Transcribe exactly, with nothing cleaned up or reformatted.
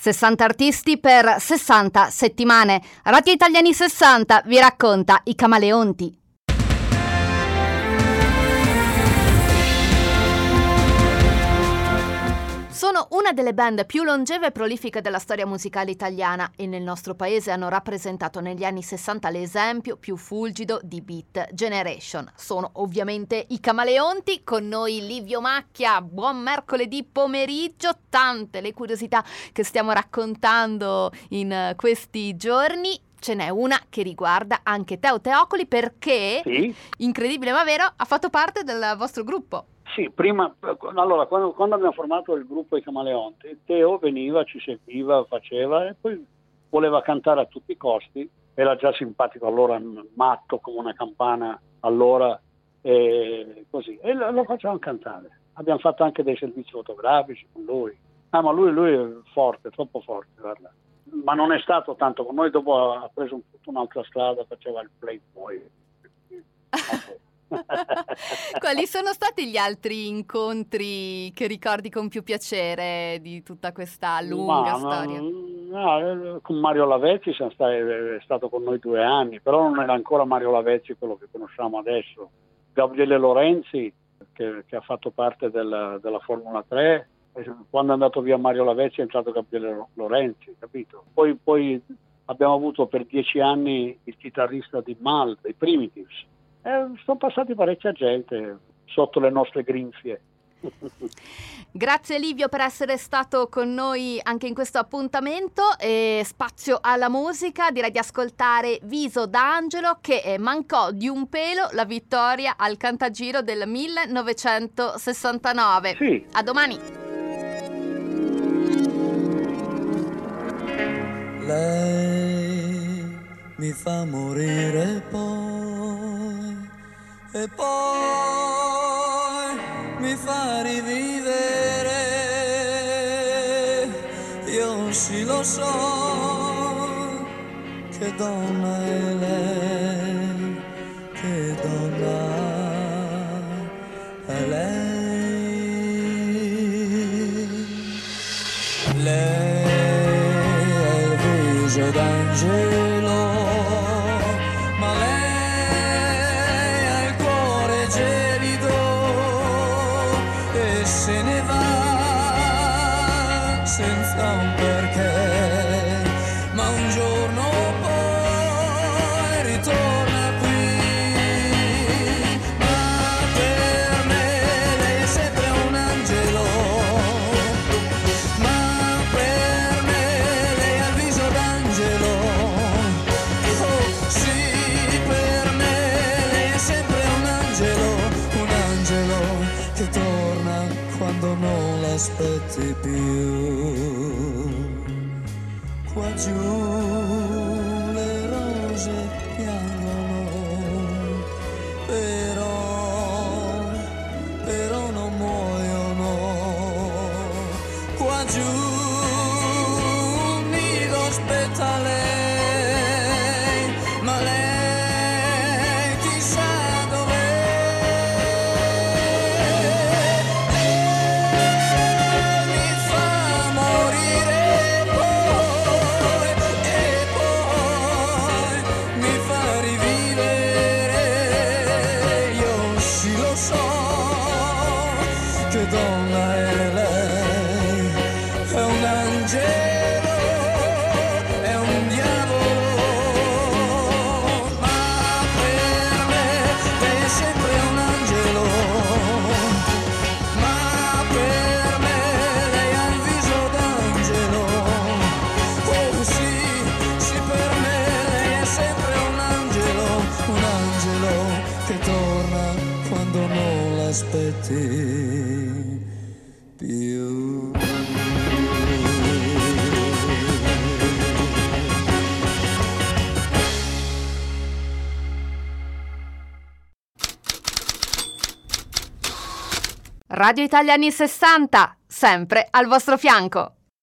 sessanta artisti per sessanta settimane. Radio Italiani sessanta vi racconta i Camaleonti. Sono una delle band più longeve e prolifiche della storia musicale italiana e nel nostro paese hanno rappresentato negli anni sessanta l'esempio più fulgido di Beat Generation. Sono ovviamente i Camaleonti, con noi Livio Macchia. Buon mercoledì pomeriggio, tante le curiosità che stiamo raccontando in questi giorni. Ce n'è una che riguarda anche Teo Teocoli perché, sì, incredibile ma vero, ha fatto parte del vostro gruppo. Sì, prima, allora, quando, quando abbiamo formato il gruppo I Camaleonti, Teo veniva, ci seguiva, faceva e poi voleva cantare a tutti i costi, era già simpatico allora, matto come una campana allora, e così, e lo, lo facevamo cantare. Abbiamo fatto anche dei servizi fotografici con lui, ah, ma lui, lui è forte, troppo forte, guarda. Ma non è stato tanto con noi, dopo ha preso un, un'altra strada, faceva il playboy. Quali sono stati gli altri incontri che ricordi con più piacere di tutta questa lunga ma, storia? No, con Mario Lavezzi siamo stati, è stato con noi due anni, però non era ancora Mario Lavezzi quello che conosciamo adesso. Gabriele Lorenzi, che, che ha fatto parte del, della Formula tre, quando è andato via Mario Lavezzi è entrato Gabriele Lorenzi, capito? Poi, poi abbiamo avuto per dieci anni il chitarrista di Mal, dei Primitives. Eh, sono passati parecchia gente sotto le nostre grinfie. Grazie Livio per essere stato con noi anche in questo appuntamento. E spazio alla musica, direi di ascoltare Viso d'Angelo, che mancò di un pelo la vittoria al Cantagiro del millenovecentosessantanove. Sì. A domani. Lei mi fa morire poi e poi mi fa rivivere. Io sì lo so che donna è lei, che donna è lei. Lei è il viso d'angelo, ma lei ha il cuore gelido e se ne va senza un perché, ma un giorno poi ritorna qui. Ma per me lei è sempre un angelo, ma per me lei ha il viso d'angelo. Oh sì, per me lei è sempre un angelo, un angelo che torna quando non l'aspetti più. Qua giù le rose piangono, però, però non muoiono. Qua giù un nido aspetta lei, ma lei chissà dov'è. Lei mi fa morire poi e poi mi fa rivivere. Io sì lo so che donna è lei, è un angelo, è un diavolo, ma per me lei è sempre un angelo, ma per me lei ha il viso d'angelo. Oh sì, sì, per me lei è sempre un angelo, un angelo che torna quando non l'aspetti più. Radio Italiani sessanta, sempre al vostro fianco.